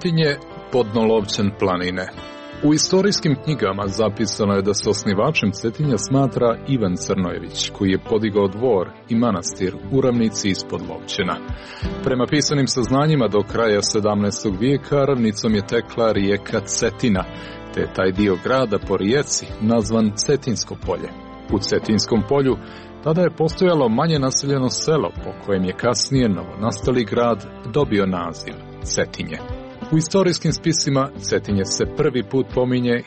Cetinje, Podnolovčan planine. U istorijskim knjigama zapisano je da se osnivačem Cetinja smatra Ivan Crnojević, koji je podigao dvor i manastir u ravnici ispod Lovćena. Prema pisanim saznanjima do kraja 17. vijeka ravnicom je tekla rijeka Cetina, te je taj dio grada po rijeci nazvan Cetinsko polje. U Cetinskom polju tada je postojalo manje naseljeno selo po kojem je kasnije novonastali grad dobio naziv Cetinje. U istorijskim spisima Cetinje se prvi put pominje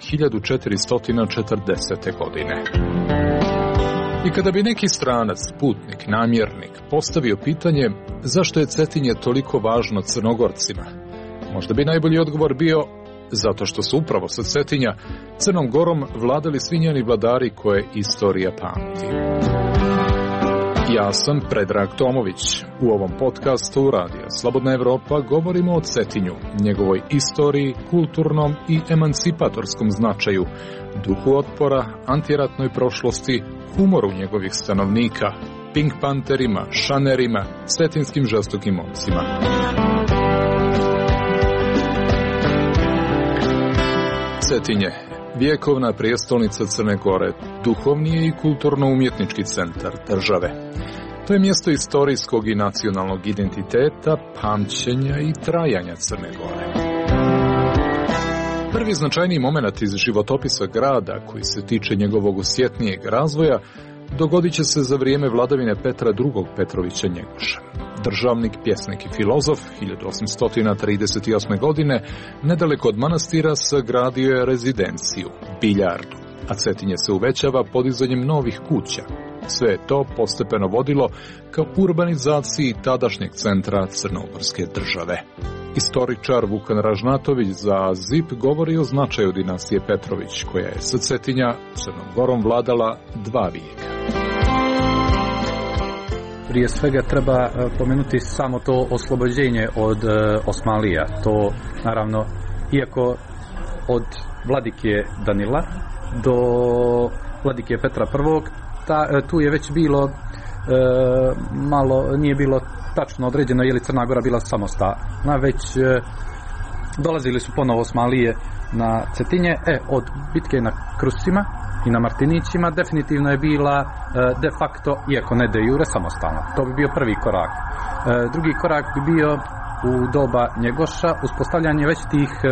1440. godine. I kada bi neki stranac, putnik, namjernik postavio pitanje zašto je Cetinje toliko važno Crnogorcima, možda bi najbolji odgovor bio zato što su upravo sa Cetinja Crnom Gorom vladali svi njeni vladari koje istorija pamti. Ja sam Predrag Tomović. U ovom podcastu Radija Slobodna Evropa govorimo o Cetinju, njegovoj istoriji, kulturnom i emancipatorskom značaju, duhu otpora, antiratnoj prošlosti, humoru njegovih stanovnika, Pink Panterima, šanerima, cetinskim žestokim momcima. Cetinje, vjekovna prijestolnica Crne Gore, duhovni je i kulturno-umjetnički centar države. To je mjesto istorijskog i nacionalnog identiteta, pamćenja i trajanja Crne Gore. Prvi značajniji moment iz životopisa grada, koji se tiče njegovog osjetnijeg razvoja, dogodit će se za vrijeme vladavine Petra II. Petrovića Njegoša. Državnik, pjesnik i filozof 1838. godine nedaleko od manastira sagradio je rezidenciju, biljardu, a Cetinje se uvećava podizanjem novih kuća. Sve je to postepeno vodilo ka urbanizaciji tadašnjeg centra crnogorske države. Istoričar Vukan Ražnatović za ZIP govori o značaju dinastije Petrović, koja je sa Cetinja Crnom Gorom vladala 2 vijeka. Prije svega treba pomenuti samo to oslobođenje od Osmanlija. To naravno, iako od vladike Danila do vladike Petra I, tu je već bilo nije bilo tačno određeno je li Crna Gora bila samostalna, već dolazili su ponovo Osmanlije na Cetinje. Od bitke na Krusima i na Martinićima definitivno je bila de facto, iako ne de jure, samostalna. To bi bio prvi korak. Drugi korak bi bio u doba Njegoša uspostavljanje već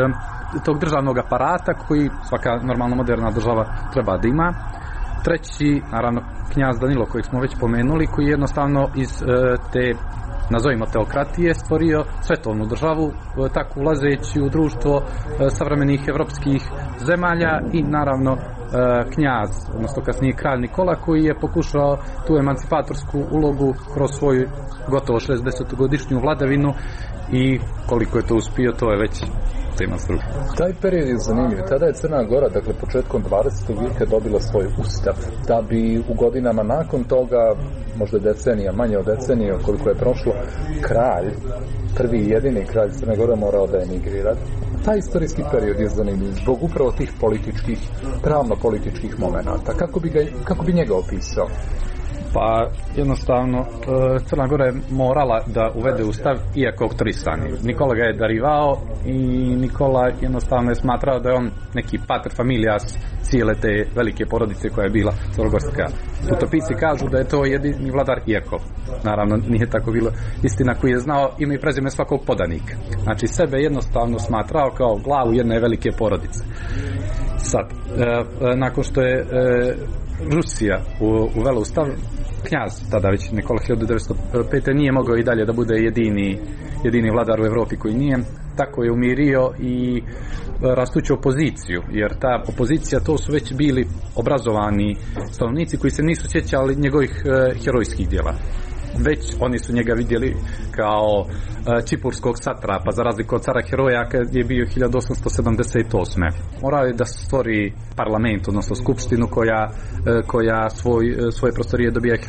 tog državnog aparata koji svaka normalno moderna država treba da ima. Treći, naravno, knjaz Danilo, kojeg smo već pomenuli, koji je jednostavno iz te, nazovimo teokratije, stvorio svetovnu državu, tako ulazeći u društvo savremenih evropskih zemalja, i naravno knjaz, odnosno kasnije kralj Nikola, koji je pokušao tu emancipatorsku ulogu kroz svoju gotovo 60-godišnju vladavinu, i koliko je to uspio, to je već tema struke. Taj period je zanimljiv. Tada je Crna Gora, dakle početkom 20. vijeka, dobila svoj ustav, da bi u godinama nakon toga, možda decenija, manje od decenije koliko je prošlo, kralj, prvi i jedini kralj Crne Gore, morao da emigrira. Taj istorijski period je zanimljiv zbog upravo tih političkih, pravno-političkih momenata. Kako bi njega opisao? Pa jednostavno Crna Gora je morala da uvede ustav, iako autorisani. Nikola ga je darivao i Nikola jednostavno je smatrao da je on neki pater familias cijele te velike porodice koja je bila crnogorska. Putopisci kažu da je to jedini vladar, iako naravno nije tako bilo, istina, koji je znao ime i prezime svakog podanika. Znači sebe jednostavno smatrao kao glavu jedne velike porodice. Sad, nakon što je Rusija uvela ustav, knjaz, tada već Nikola 1905. nije mogao i dalje da bude jedini vladar u Evropi koji nije, tako je umirio i rastuću opoziciju, jer ta opozicija, to su već bili obrazovani stanovnici koji se nisu sjećali njegovih herojskih djela. Već oni su njega vidjeli kao čipurskog satrapa, za razliku od cara heroja kad je bio 1878. Morao je da stvori parlament, odnosno skupštinu koja svoje prostorije dobija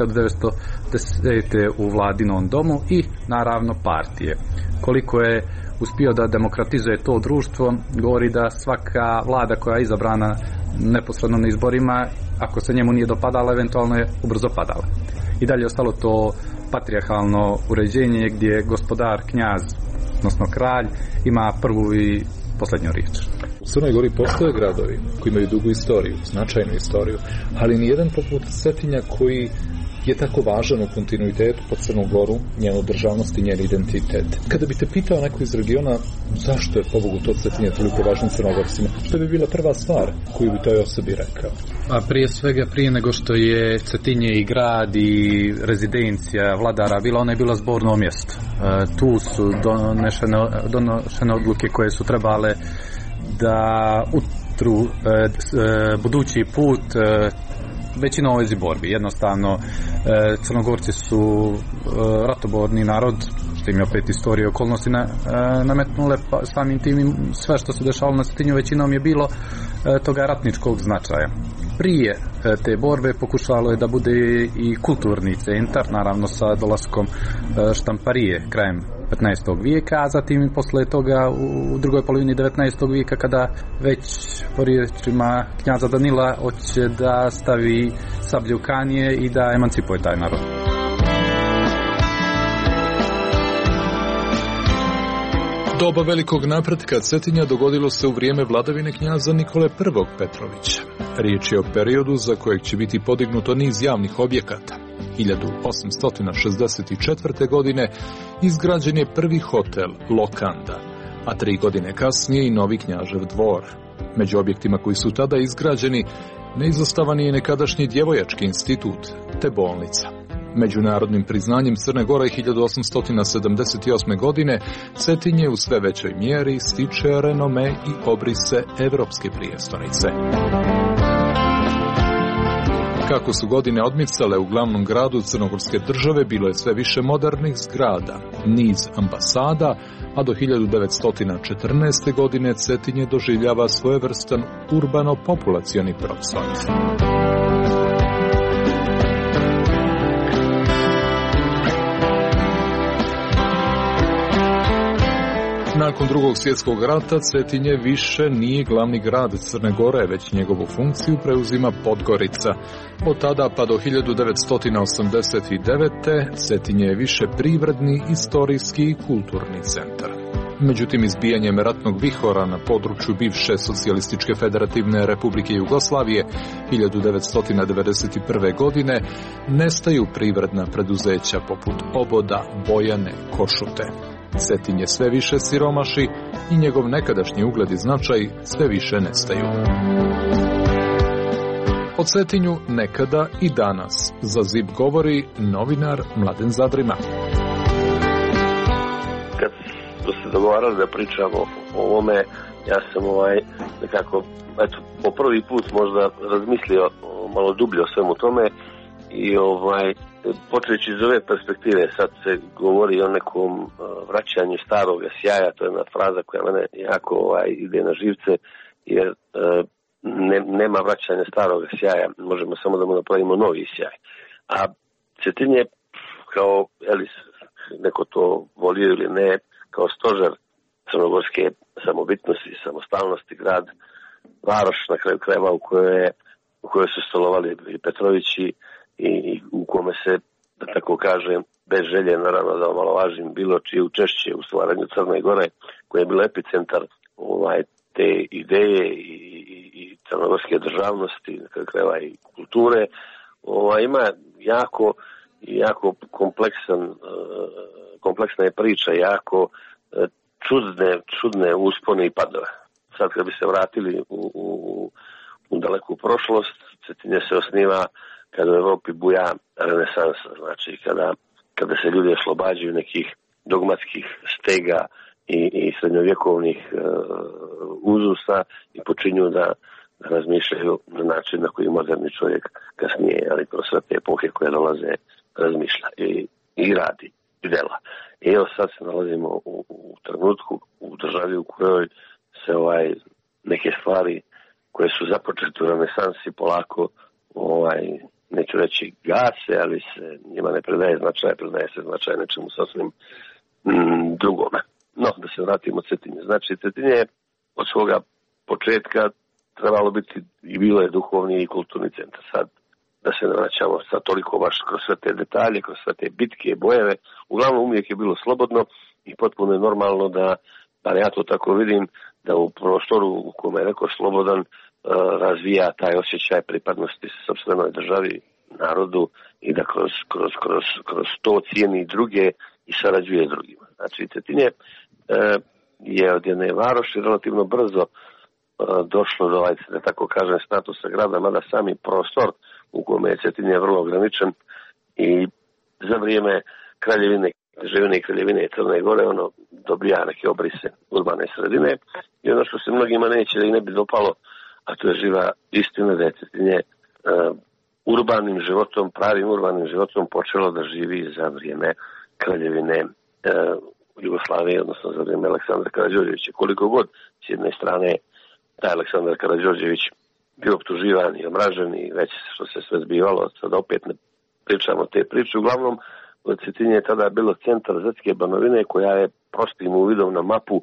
1910. u vladinom domu, i naravno partije. Koliko je uspio da demokratizuje to društvo, govori da svaka vlada koja je izabrana neposredno na izborima, ako se njemu nije dopadala, eventualno je ubrzo padala. I dalje je ostalo to patrijarhalno uređenje gdje gospodar, knjaz odnosno kralj, ima prvu i posljednju riječ. U Crnoj Gori postoje gradovi koji imaju dugu istoriju, značajnu istoriju, ali nijedan poput Cetinja koji je tako važan u kontinuitetu po Crnu Goru, njenu državnost i njen identitet. Kada bi te pitao neko iz regiona zašto je pobogu to Cetinje toliko važno Crnogorcima, što bi bila prva stvar koju bi toj osobi rekao? A prije svega, prije nego što je Cetinje i grad i rezidencija vladara bila, ona je bila zborno mjesto. Tu su donošene odluke koje su trebale da utru budući put većina u ovoj borbi. Jednostavno, Crnogorci su ratoborni narod, što im je opet istorije i okolnosti nametnule, pa samim tim sve što se dešavalo na Cetinju većinom je bilo toga ratničkog značaja. Prije te borbe pokušalo je da bude i kulturni centar, naravno sa dolaskom štamparije krajem 15. vijeka, a zatim i posle toga u drugoj polovini 19. vijeka kada već po riječima knjaza Danila hoće da stavi sablje u kanije i da emancipuje taj narod. Doba velikog napretka Cetinja dogodilo se u vrijeme vladavine knjaza Nikole I. Petrovića. Riječ je o periodu za kojeg će biti podignuto niz javnih objekata. 1864. godine izgrađen je prvi hotel Lokanda, a 3 godine kasnije i novi Knjažev dvor. Među objektima koji su tada izgrađeni neizostavan je nekadašnji djevojački institut, te bolnica. Međunarodnim priznanjem Crne Gore 1878. godine Cetinje u sve većoj mjeri stiče renome i obrise evropske prijestolnice. Kako su godine odmicale u glavnom gradu Crnogorske države, bilo je sve više modernih zgrada, niz ambasada, a do 1914. godine Cetinje doživljava svojevrstan urbano-populacioni procvat. Nakon Drugog svjetskog rata Cetinje više nije glavni grad Crne Gore, već njegovu funkciju preuzima Podgorica. Od tada pa do 1989. Cetinje je više privredni, istorijski i kulturni centar. Međutim, izbijanjem ratnog vihora na području bivše Socijalističke federativne Republike Jugoslavije 1991. godine nestaju privredna preduzeća poput Oboda, Bojane, Košute. Cetinje sve više siromaši i njegov nekadašnji ugled i značaj sve više nestaju. O Cetinju nekada i danas za ZIP govori novinar Mladen Zadrima. Kad smo se dogovarali da pričamo o ovome, ja sam nekako po prvi put možda razmislio malo dublje o svemu tome i počeći iz ove perspektive, sad se govori o nekom vraćanju starog sjaja, to je jedna fraza koja mene jako ide na živce, jer nema vraćanja starog sjaja, možemo samo da mu napravimo novi sjaj. A Cetinje, kao neko to volio ili ne, kao stožer crnogorske samobitnosti, samostalnosti, grad, varoš na kraju krajeva u kojoj su stolovali i Petrovići i u kome se, da tako kažem, bez želje, naravno da omalovažim bilo čije učešće u stvaranju Crne Gore, koji je bilo epicentar te ideje i crnogorske državnosti, na kraju krajeva i kulture, ima jako kompleksna je priča, jako čudne uspone i padove. Sad kad bi se vratili u daleku prošlost, Cetinje se osniva kada u Evropi buja renesansa, znači kada se ljudi oslobađaju nekih dogmatskih stega i srednjovjekovnih uzusa i počinju da razmišljaju na način na koji moderni čovjek kasnije, ali kroz sve te epohe koje dolaze, razmišlja i radi i dela. I evo sad se nalazimo u trenutku, u državi u kojoj se neke stvari koje su započete u renesansi polako neću reći gase, ali se njima ne predaje se značaj nečemu sasvim drugome. No, da se vratimo Cetinje. Znači, Cetinje je od svoga početka trebalo biti i bilo je duhovni i kulturni centar. Sad, da se ne vraćamo sad toliko baš kroz sve te detalje, kroz sve te bitke, bojeve, uglavnom uvijek je bilo slobodno i potpuno je normalno da, bar ja to tako vidim, da u prostoru u kome je neko slobodan razvija taj osjećaj pripadnosti sopstvenoj državi, narodu i da kroz to cijeni druge i sarađuje s drugima. Znači, Cetinje je od jedne varoši relativno brzo došlo do, da tako kažem, statusa grada, mada sami prostor u kome je Cetinje vrlo ograničen i za vrijeme kraljevine Crne Gore ono dobija neke obrise urbane sredine i ono što se mnogima neće da i ne bi dopalo, a to je živa istina da je Cetinje urbanim životom, pravim urbanim životom počelo da živi za vrijeme kraljevine Jugoslavije, odnosno za vrijeme Aleksandra Karađorđevića. Koliko god s jedne strane taj Aleksandar Karađorđević bio optuživan i omražen i već što se sve zbivalo, sad opet ne pričamo te priče. Uglavnom, Cetinje je tada bilo centar Zetske Banovine koja je prostim uvidom na mapu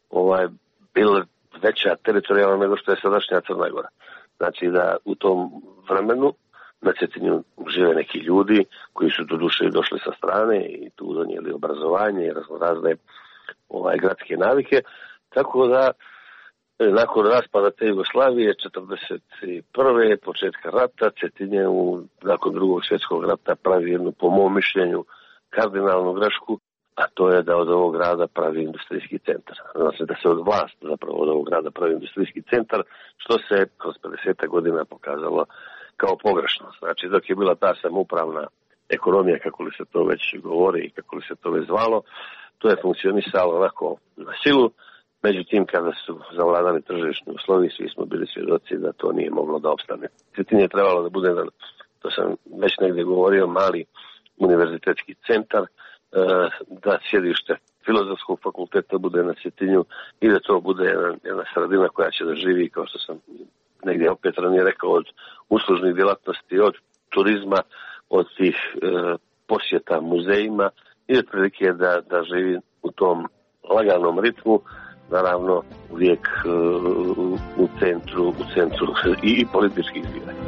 bila veća teritorijalna nego što je sadašnja Crna Gora. Znači da u tom vremenu na Cetinju žive neki ljudi koji su do duše došli sa strane i tu donijeli obrazovanje i razne gradske navike. Tako da nakon raspada te Jugoslavije 1941. početka rata Cetinje nakon Drugog svjetskog rata pravi jednu, po mom mišljenju, kardinalnu grešku, a to je da od ovog grada pravi industrijski centar. Znači da se od vlast zapravo od ovog grada pravi industrijski centar, što se kroz 50 godina pokazalo kao pogrešno. Znači dok je bila ta samoupravna ekonomija, kako li se to već govori i kako li se to već zvalo, to je funkcionisalo onako na silu. Međutim, kada su zavladali tržišni uslovi, svi smo bili svjedoci da to nije moglo da opstane. Cetinje je trebalo da bude, to sam već negdje govorio, mali univerzitetski centar, da sjedište Filozofskog fakulteta bude na Cetinju i da to bude jedna sredina koja će da živi, kao što sam negdje opet ranije rekao, od uslužnih djelatnosti, od turizma, od tih posjeta muzejima i otprilike da živi u tom laganom ritmu, naravno uvijek u centru i političkih zbivanja.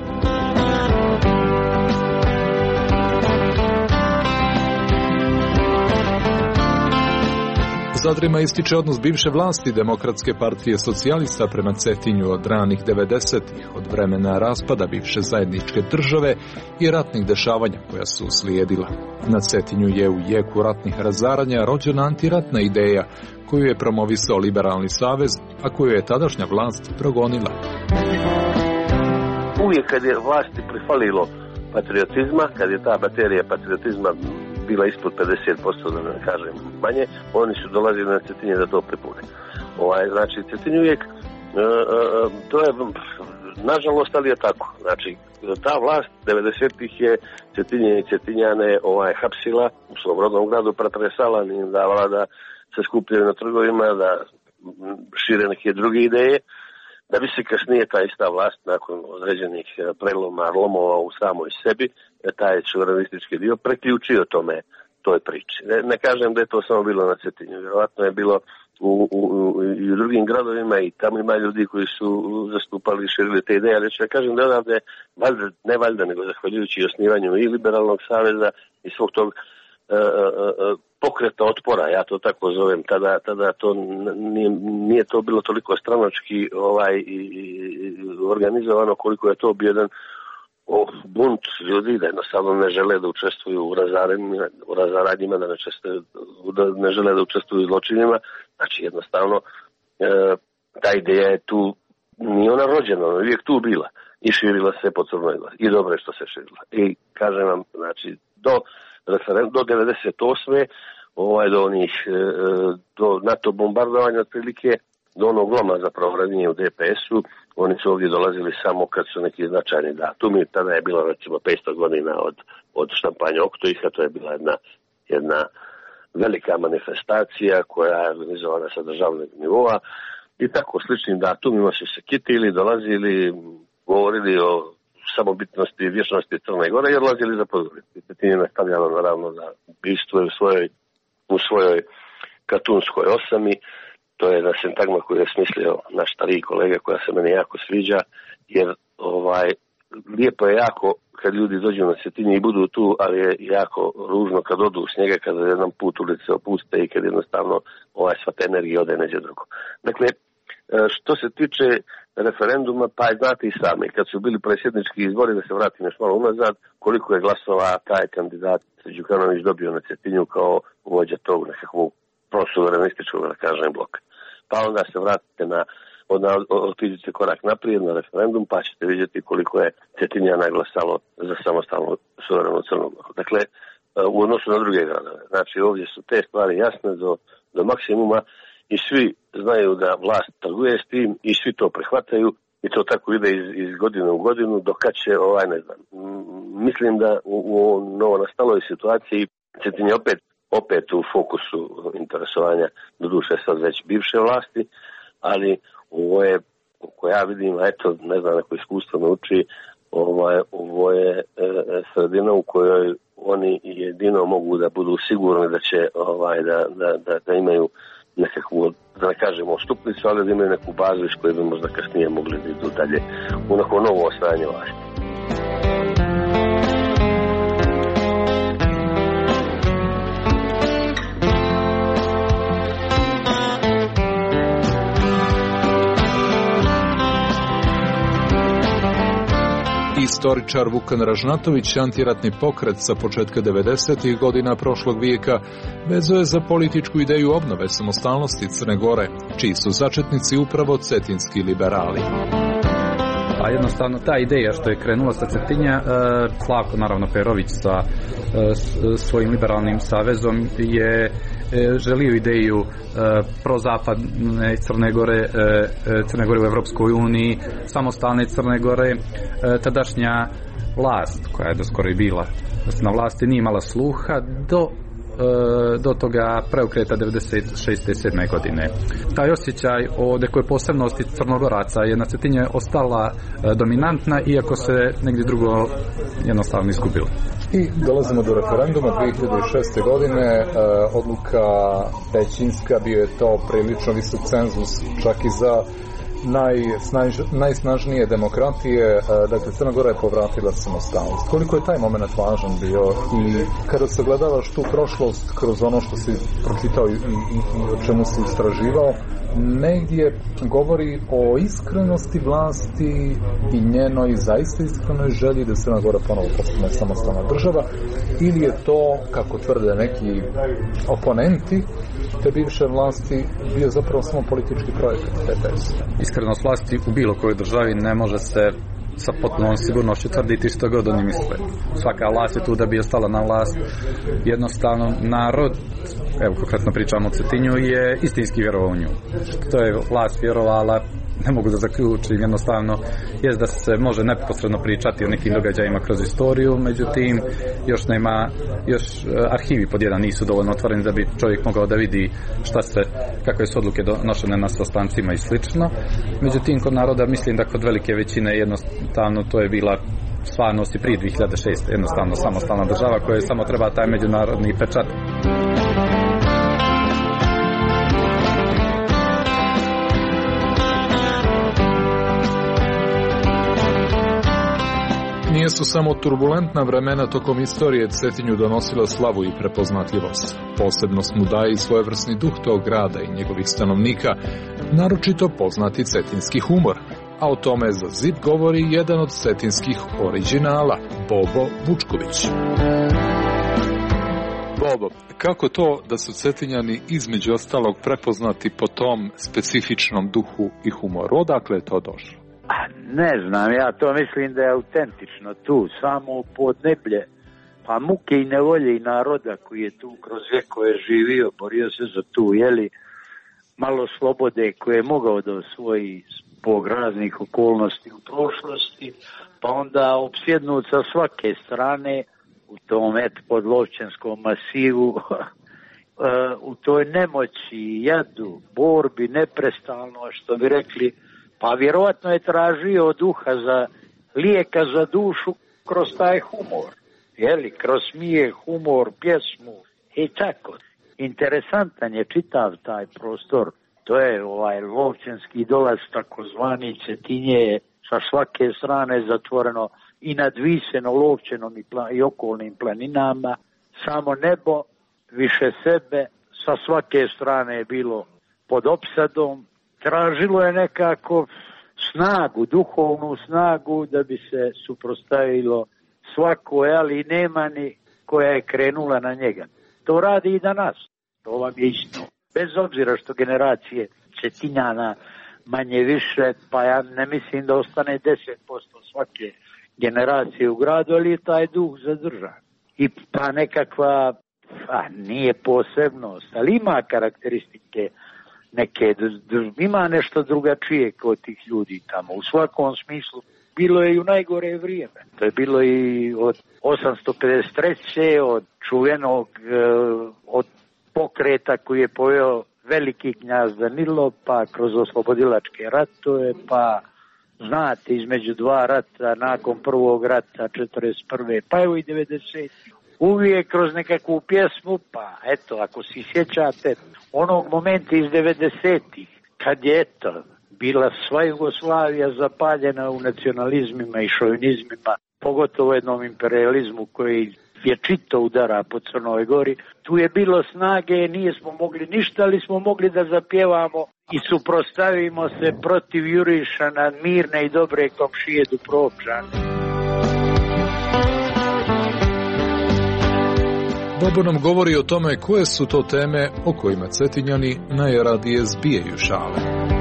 Zadrima ističe odnos bivše vlasti Demokratske partije socijalista prema Cetinju od ranih 90-ih, od vremena raspada bivše zajedničke države i ratnih dešavanja koja su slijedila. Na Cetinju je u jeku ratnih razaranja rođena antiratna ideja koju je promovisao Liberalni savez, a koju je tadašnja vlast progonila. Uvijek kad je vlasti prifalilo patriotizma, kad je ta baterija patriotizma bila ispod 50%, da ne kažem manje, oni su dolazili na Cetinje da to pripune. Znači, Cetinje uvijek, to je, nažalost, ali je tako. Znači, ta vlast 90-ih je Cetinje i Cetinjane hapsila u svom rodnom gradu, pretresala, im davala da se skupljaju na trgovima, da šire neke druge ideje, da bi se kasnije ta ista vlast nakon određenih lomova u samoj sebi, taj suverenistički dio preključio toj priči. Ne kažem da je to samo bilo na Cetinju, vjerovatno je bilo i u drugim gradovima i tamo ima ljudi koji su zastupali i širili te ideje, ali ću ja kažem da odavde, ne valjda, nego zahvaljujući osnivanju i Liberalnog saveza i svog tog pokreta otpora, ja to tako zovem, tada to nije to bilo toliko stranački organizovano koliko je to bio jedan bunt ljudi da jednostavno ne žele da učestvuju u razaranjima, da ne žele da učestvuju u zločinima. Znači jednostavno ta ideja je tu, nije ona rođena, ona je uvijek tu bila i širila se po Crnoj Gori i dobro je što se širila. I kažem vam, znači do 98. do NATO bombardovanja otprilike, do onog loma zapravo ranije u DPS-u, oni su ovdje dolazili samo kad su neki značajni datumi. Tada je bilo recimo 500 godina od štampanja Oktoiha, to je bila jedna velika manifestacija koja je organizovana sa državnog nivoa i tako sličnim datumima su se kitili, dolazili, govorili o samobitnosti i vječnosti Crne Gore i odlazili za područje. Cetinje nastavljalo naravno da bivstvuje u svojoj katunskoj osami. To je jedna sintagma koju je smislio naš stariji kolega koja se meni jako sviđa, jer lijepo je jako kad ljudi dođu na Cetinje i budu tu, ali je jako ružno kad odu s njega, kada jedan put ulice opuste i kad jednostavno sva ta energija ode neđe drugo. Dakle, što se tiče referenduma, pa znate i sami, kad su bili predsjednički izbori, da se vratim još malo unazad, koliko je glasova taj kandidat Đukanović dobio na Cetinju kao vođa tog nekakvog prosuverenističkog, da kažem, bloka. Pa onda se vratite otiđite korak naprijed na referendum, pa ćete vidjeti koliko je Cetinjana glasalo za samostalnu suverenu Crnu Goru. Dakle, u odnosu na druge gradove. Znači, ovdje su te stvari jasne do maksimuma i svi znaju da vlast trguje s tim i svi to prihvataju i to tako ide iz godine u godinu, dok kad će, ne znam. Mislim da u novonastaloj situaciji Cetinje opet u fokusu interesovanja, doduše sad već bivše vlasti, ali ovo je, ko ja vidim, ne znam, neko iskustvo me uči, ovo je sredina u kojoj oni jedino mogu da budu sigurni da će da imaju nekakvu, da ne kažemo stupnicu, ali da imaju neku bazu iz koje bi možda kasnije mogli da idu dalje u neko novo osvajanje vlasti. Istoričar Vukan Ražnatović, antiratni pokret sa početka 90. godina prošlog vijeka, vezuje za političku ideju obnove samostalnosti Crne Gore, čiji su začetnici upravo cetinski liberali. A jednostavno ta ideja što je krenula sa Cetinja, Slavko naravno Perović sa svojim liberalnim savezom je želio ideju prozapadne Crne Gore u Evropskoj uniji, samostalne Crne Gore. Tadašnja vlast, koja je doskoro i bila na vlasti, nije imala sluha do toga preokreta 96. godine. Taj osjećaj o nekoj posebnosti Crnogoraca je na Cetinje ostala dominantna, iako se negdje drugo jednostavno izgubilo. I dolazimo do referenduma 2006. godine, odluka većinska, bio je to prilično visok cenzus čak i za najsnažnije demokratije, dakle Crna Gora je povratila samostalnost. Koliko je taj moment važan bio i kada se gledavaš tu prošlost kroz ono što si pročitao i o čemu si istraživao, negdje govori o iskrenosti vlasti i njenoj zaista iskrenoj želji da Crna Gora ponovo postane samostalna država, ili je to, kako tvrde neki oponenti te bivše vlasti, bio zapravo samo politički projekt TPS. Iskrenost vlasti u bilo kojoj državi ne može se sa potpunom sigurnošću tvrditi što god oni misle. Svaka vlast je tu da bi ostala na vlast. Jednostavno narod, evo konkretno pričamo o Cetinju, je istinski vjerovao u nju. Što je vlast vjerovala, ne mogu da zaključim, jednostavno jest da se može neposredno pričati o nekim događajima kroz istoriju, međutim još arhivi pod jedan nisu dovoljno otvoreni da bi čovjek mogao da vidi kakve su odluke donošene na sastancima i slično. Međutim, kod naroda mislim da kod velike većine jednostavno to je bila stvarnost i prije 2006. jednostavno samostalna država koja samo treba taj međunarodni pečat. Nisu samo turbulentna vremena tokom istorije Cetinju donosila slavu i prepoznatljivost. Posebnost mu daje i svojevrsni duh tog grada i njegovih stanovnika, naročito poznati cetinski humor, a o tome za zid govori jedan od cetinskih originala, Bobo Vučković. Bobo, kako to da su Cetinjani između ostalog prepoznati po tom specifičnom duhu i humoru? Odakle je to došlo? Ne znam, ja to mislim da je autentično tu, samo podneblje, pa muke i nevolje i naroda koji je tu kroz vjekove živio, borio se za tu, malo slobode koje je mogao da osvoji zbog raznih okolnosti u prošlosti, pa onda opsjednut sa svake strane u tom podlovčanskom masivu, u toj nemoći, jadu, borbi, neprestalno, što bi rekli, pa vjerojatno je tražio duha lijeka za dušu kroz taj humor, kroz smijeh, humor, pjesmu i tako. Interesantan je čitav taj prostor, to je lovčanski dolaz takozvani Cetinje, sa svake strane zatvoreno i nad Visenom, Lovćenom i okolnim planinama, samo nebo, više sebe, sa svake strane je bilo pod opsadom, tražilo je nekako snagu, duhovnu snagu da bi se suprotstavilo svako, ali nema ni koja je krenula na njega. To radi i danas, to vam je isto. Bez obzira što generacije Cetinjana manje više, pa ja ne mislim da ostane 10% svake generacije u gradu, ali je taj duh zadržan. I pa nekakva, nije posebnost, ali ima karakteristike neke, ima nešto drugačije kod tih ljudi tamo. U svakom smislu, bilo je i u najgore vrijeme. To je bilo i od 853. od čuvenog, od pokreta koji je poveo veliki knjaz Danilo, pa kroz oslobodilačke ratove, pa znate, između dva rata, nakon prvog rata 41. pa evo i 90. Uvijek kroz nekakvu pjesmu, pa eto, ako si sjećate onog momenta iz 90-ih, kad je eto, bila sva Jugoslavija zapaljena u nacionalizmima i šovinizmima, pogotovo jednom imperializmu koji je čito udara po Crnoj Gori. Tu je bilo snage, nismo mogli ništa, ali smo mogli da zapjevamo i suprotstavimo se protiv jurišana mirne i dobre komšije Dubrovčana. Bobo nam govori o tome koje su to teme o kojima Cetinjani najradije zbijaju šale.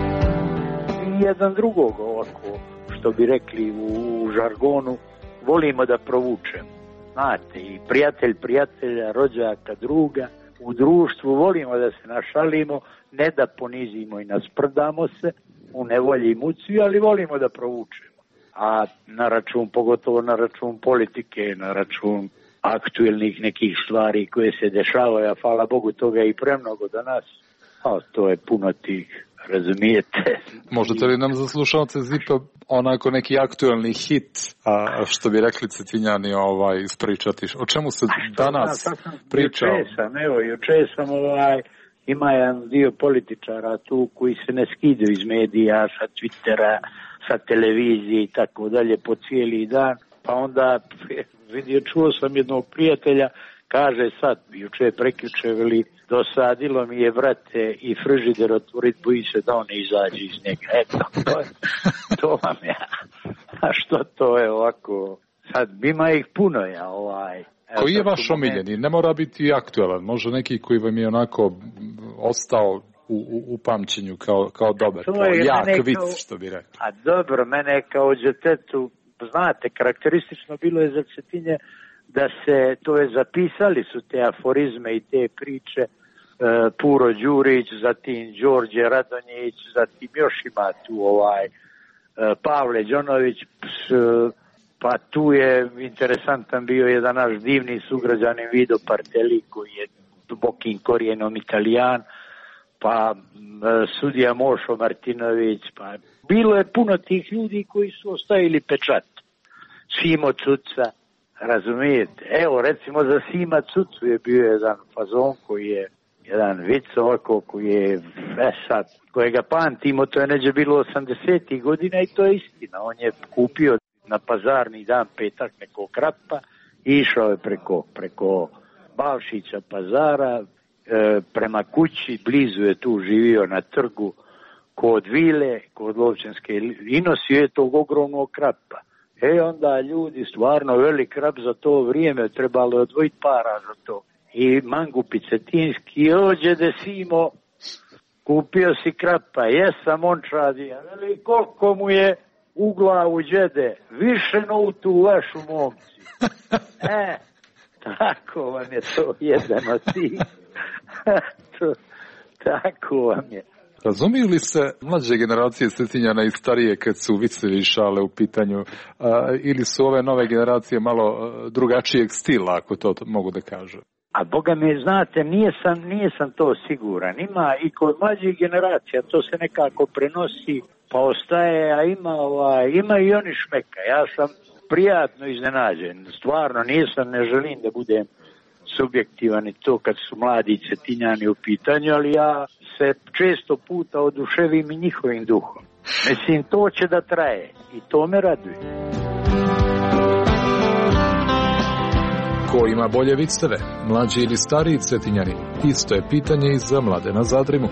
Jedan drugog ovako, što bi rekli u žargonu, volimo da provučemo. Znate, i prijatelj prijatelja, rođaka, druga, u društvu volimo da se našalimo, ne da ponizimo i nasprdamo se u nevolji i muci, ali volimo da provučemo. A na račun, pogotovo na račun politike, na račun aktuelnih nekih stvari koje se dešavaju, a hvala Bogu toga i premnogo danas, a to je puno tih, razumijete. Možete li nam za slušalce Zipa onako neki aktuelni hit, a što bi rekli Cetinjani, ispričati? O čemu se danas priča? Juče sam ima jedan dio političara tu koji se ne skidaju iz medija, sa Twittera, sa televizije i tako dalje po cijeli dan, pa onda čuo sam jednog prijatelja, kaže sad, juče prekjuče, veli, dosadilo mi je, vrate, i frižider otvorit, boji se da on ne izađe iz njega. Eto, to vam je. A što to je ovako? Sad, ima ih puno, Koji je vaš omiljeni? Ne mora biti aktualan, može neki koji vam je onako ostao u pamćenju kao dobar, kao jak vic, što bi rekli. A dobro, mene kao djetetu, znate, karakteristično bilo je za Cetinje da se, to je zapisali su te aforizme i te priče, Puro Đurić, zatim Đorđe Radonjić, zatim još ima tu Pavle Đonović, pa tu je interesantan bio jedan naš divni sugrađanin Vido Parteli koji je dubokim korijenom Italijan, pa sudija Mošo Martinović, pa bilo je puno tih ljudi koji su ostavili pečat. Simo Cuca, razumijete? Evo, recimo za Sima Cucu je bio jedan fazon koji je, jedan vic ovako koji je, sad, kojega pamtimo, to je neđe bilo 80. godina i to je istina. On je kupio na pazarni dan petak nekog krapa i išao je preko Balšića pazara, prema kući, blizu je tu živio na trgu kod vile, kod Lovćenske, i nosio je tog ogromnog krapa. Onda ljudi, stvarno velik krap za to vrijeme, trebalo je odvojiti para za to. I mangupi cetinski, ođe de Simo, kupio si krapa, jesam ončadi, ali koliko mu je u glavu džede, više no tu vašu momci. Tako vam je to jedan od tih. Tako vam je. Razumiju li se mlađe generacije Cetinjana i starije kad su vicevi i šale u pitanju, ili su ove nove generacije malo drugačijeg stila, ako to mogu da kažem? A Boga mi, znate, nije sam to siguran. Ima i kod mlađih generacija, to se nekako prenosi, pa ostaje, a ima i oni šmeka. Ja sam prijatno iznenađen. Stvarno, ne želim da budem subjektivan i to kad su mladi Cetinjani u pitanju, ali ja se često puta oduševim i njihovim duhom. Mislim, to će da traje i to me raduje. Ko ima bolje viceve, mlađi ili stariji Cetinjani? Isto je pitanje i za Mladena Zadrimu.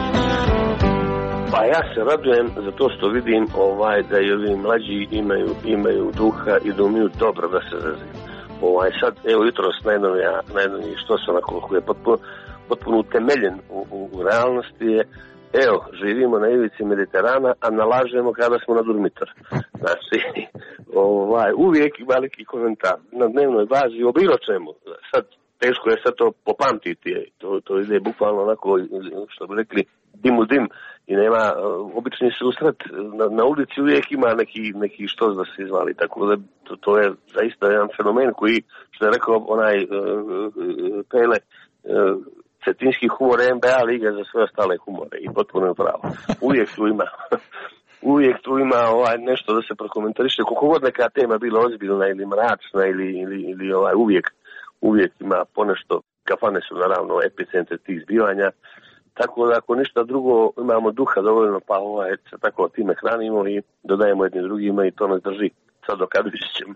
Pa ja se radujem za to što vidim da i ovi mlađi imaju duha i da umiju dobro da se zazivaju. Sad, evo jutros najnoviji što se onako koji je potpuno utemeljen u realnosti je, evo, živimo na ivici Mediterana, a nalažemo kada smo na Durmitor. Znači, uvijek ima neki komentar na dnevnoj bazi o bilo čemu. Sad, teško je sad to popamtiti, to ide bukvalno onako, što bi rekli, dim u dim i nema obični susret. Na ulici uvijek ima neki štos da se izvali, tako da to je zaista jedan fenomen koji, što je rekao onaj Pele, cetinski humor je NBA liga za sve ostale humore i potpuno je pravo. Uvijek tu ima nešto da se prokomentariše, koliko god neka tema bila ozbiljna ili mračna ili uvijek ima ponešto. Kafane su naravno epicentre tih zbivanja, tako da ako ništa drugo imamo duha dovoljno, pa tako time hranimo i dodajemo jednim drugima i to nas drži sad do kad ćemo.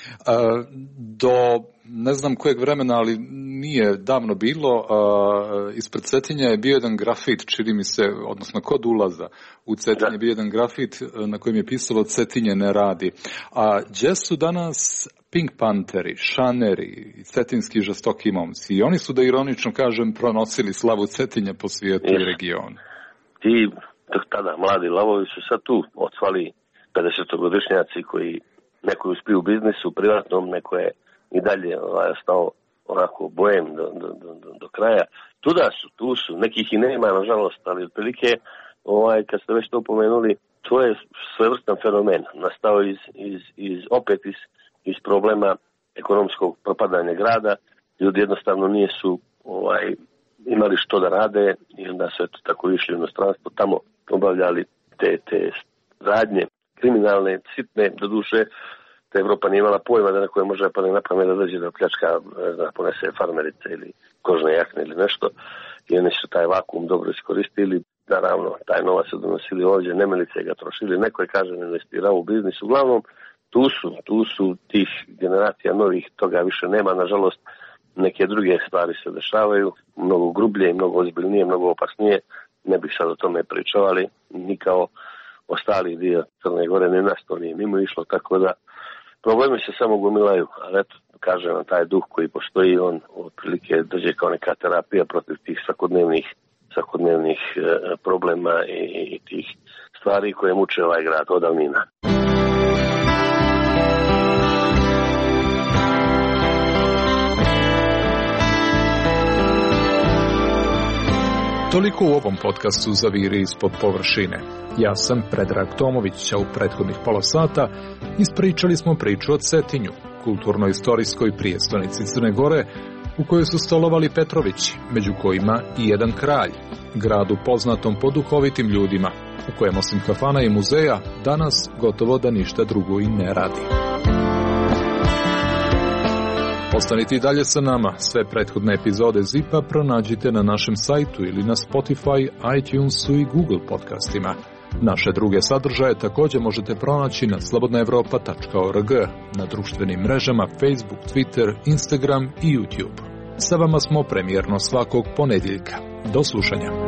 Do ne znam kojeg vremena, ali nije davno bilo, ispred Cetinja je bio jedan grafit, čini mi se, odnosno kod ulaza u Cetinje je bio jedan grafit na kojem je pisalo Cetinje ne radi. A gdje su danas Pink Pantheri, Šaneri, cetinski žestoki momci? I oni su, da ironično kažem, pronosili slavu Cetinja po svijetu i regionu. Ti tada mladi lavovi su sad tu odsvali 50-godišnjaci koji neko je uspio u biznisu, privatnom, neko je i dalje ostao onako bojem do kraja. Tu su, nekih i nema, nažalost, ali otprilike, kad ste već to pomenuli, to je svojevrstan fenomen. Nastao opet iz problema ekonomskog propadanja grada. Ljudi jednostavno nisu imali što da rade i onda su tako išli u inostranstvo, tamo obavljali te radnje kriminalne, sitne, do duše, da Evropa nije imala pojma da neko je može pa ne napamet da dođe da pljačka, da ponese farmerice ili kožne jakne ili nešto, i oni su taj vakuum dobro iskoristili. Naravno, taj novac se donosili ovdje, nemilice ga trošili, neko je, kažem, investirao u biznis. Uglavnom, tu su tih generacija novih, toga više nema, nažalost, neke druge stvari se dešavaju, mnogo grublje, mnogo ozbiljnije, mnogo opasnije, ne bih sad o tome pričao, ali ni kao ostali dio Crne Gore ne nas to nije mimo išlo, tako da problemi se samo gomilaju, ali eto, kažem vam, taj duh koji postoji, on otprilike dođe kao neka terapija protiv tih svakodnevnih problema i tih stvari koje muče ovaj grad od davnina. Toliko u ovom podcastu Zaviri ispod površine. Ja sam Predrag Tomović, a u prethodnih pola sata ispričali smo priču o Cetinju, kulturno-istorijskoj prijestolnici Crne Gore, u kojoj su stolovali Petrovići, među kojima i jedan kralj, gradu poznatom po duhovitim ljudima, u kojem osim kafana i muzeja danas gotovo da ništa drugo i ne radi. Ostanite i dalje sa nama. Sve prethodne epizode ZIP-a pronađite na našem sajtu ili na Spotify, iTunesu i Google podcastima. Naše druge sadržaje također možete pronaći na slobodnaevropa.org, na društvenim mrežama Facebook, Twitter, Instagram i YouTube. Sa vama smo premijerno svakog ponedjeljka. Do slušanja.